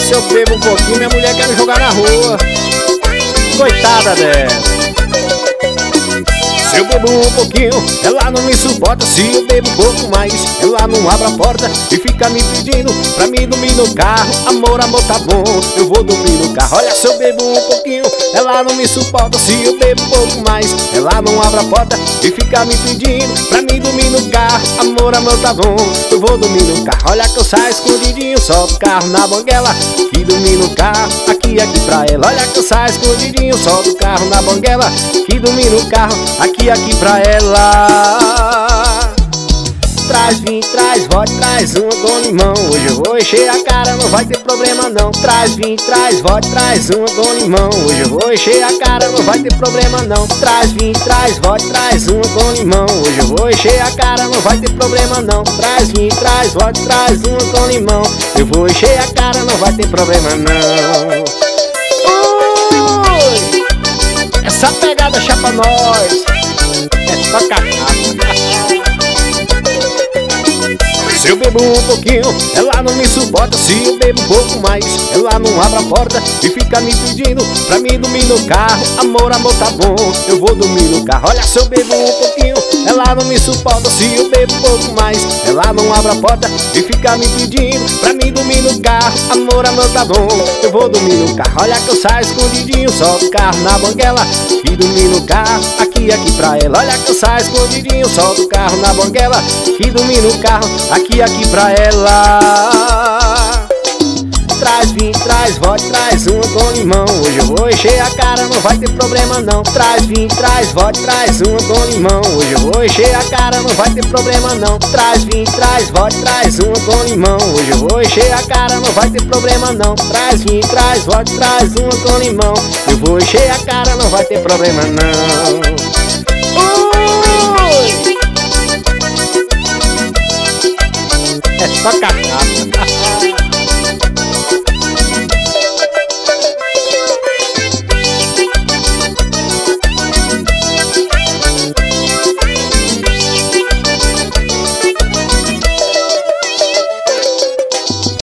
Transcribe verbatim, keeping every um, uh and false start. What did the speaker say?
se eu bebo um pouquinho, minha mulher quer me jogar na rua. Coitada dela. Se eu bebo um pouquinho, ela não me suporta. Se eu bebo um pouco mais, ela não abre a porta e fica me pedindo pra mim dormir no carro. Amor, amor, tá bom, eu vou dormir no carro. Olha, se eu bebo um pouquinho, ela não me suporta. Se eu bebo um pouco mais, ela não abre a porta e fica me pedindo pra mim dormir no carro. Amor, amor, tá bom, eu vou dormir no carro. Olha que eu saio escondidinho, solto o carro na banguela e dormir no carro, aqui, aqui pra ela. Olha que eu saio escondidinho, solto o carro na banguela e dormir no carro, aqui, aqui pra ela. Traz vinho, traz vodka, traz uma com limão. Hoje eu vou encher a cara, não vai ter problema não. Traz vinho, traz vodka, traz uma com limão. Hoje eu vou encher a cara, não vai ter problema não. Traz vinho, traz vodka, traz uma com limão. Hoje eu vou encher a cara, não vai ter problema não. Traz vinho, traz vodka, traz uma com limão. Eu vou encher a cara, não vai ter problema não. Ui! Essa pegada chapa nós. É só cachaça. Se eu bebo um pouquinho, ela não me suporta. Se eu bebo um pouco mais, ela não abre a porta e fica me pedindo pra mim dormir no carro. Amor, amor, tá bom, eu vou dormir no carro. Olha, se eu bebo um pouquinho, ela não me suporta. Se eu bebo um pouco mais, ela não abre a porta e fica me pedindo pra mim dormir no carro. Amor, amor, tá bom, eu vou dormir no carro. Olha que eu saio escondidinho, solto o carro na banguela e dormir no carro, aqui, aqui pra ela. Olha que eu saio escondidinho, solto o carro na banguela e dormir no carro, aqui, aqui pra ela. Traz vinho, traz vodka, traz uma com limão. Hoje eu vou encher a cara, não vai ter problema não. Traz vinho, traz vodka, traz uma com limão. Hoje eu vou encher a cara, não vai ter problema não. Traz vinho, traz vodka, traz uma com limão. Hoje eu vou encher a cara, não vai ter problema não. Traz vinho, traz vodka, traz uma com limão. Eu vou encher a cara, não vai ter problema não. Ui! É só cachaça.